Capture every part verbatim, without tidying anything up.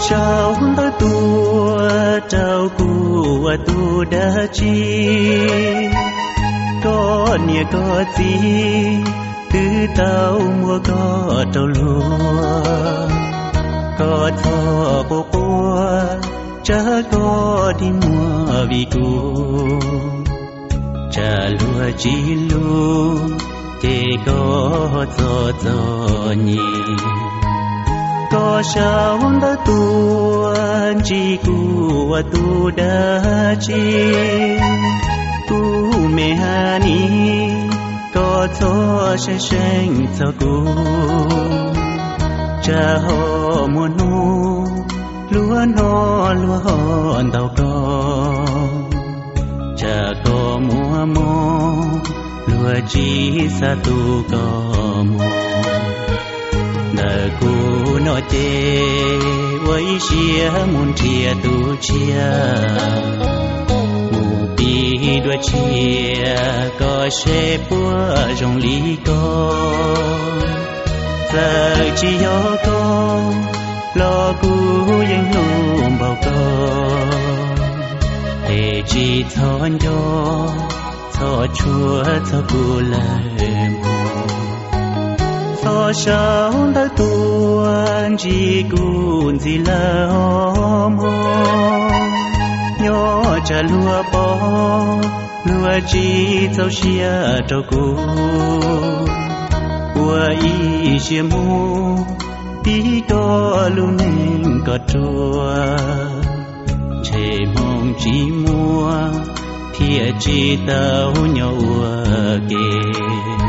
sao tới tua trao của tu đã chi có nia có gì từ tao mua có trâu lúa có thọ bộ qua chả có đi mua vì cu chả lúa chỉ lu chỉ có gió gió nhì có sao đã tu chỉ của tu đã chi tu mẹ hani có cho sẽ sinh cho cu cha họ muốn nu lúa nó lúa hòn tàu con cha có mua mò lúa chỉ sa tu có mò nợ cu nó chê với chia muốn chia tu chia mù bi đua chia có sẽ bua trong lý con giờ chỉ có con lo cu yên nôm bao con để chỉ thon cho cho chúa cho cu lời có sao đã tuan chỉ cuốn gì là mò nhỏ cha lúa bò lúa chỉ châu xia trâu cu qua y xia mu tí to luôn nên có chua chế mong chỉ mua thiệt chỉ tao nhau kề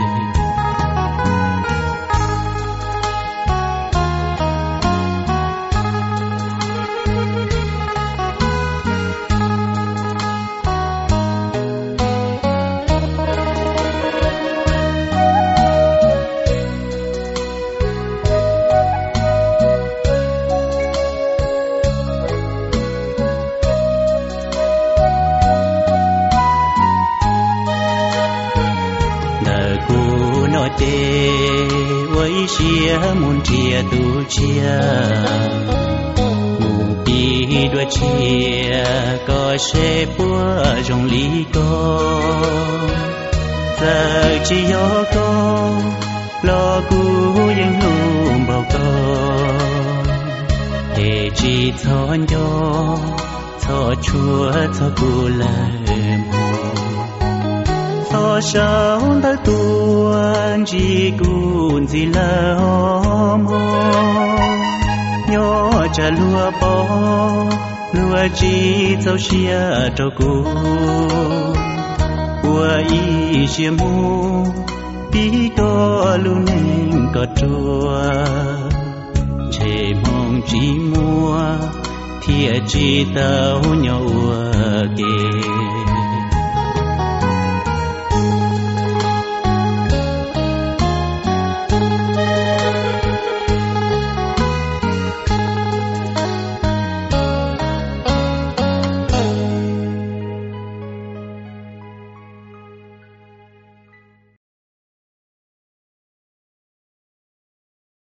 tê với chia muốn chia tu chia mù bi đua chia có sẽ bua trong lý con giờ chỉ có con lo cu yên nôm bao con để chỉ thon cho cho chúa cho cu lời có sao đã tuan chỉ cuốn gì là mò nhỏ cha lúa bò lúa chỉ châu xia trâu cu qua y xia mu tí to luôn nên có chua chế mong chỉ mua thiệt chỉ tao nhau kề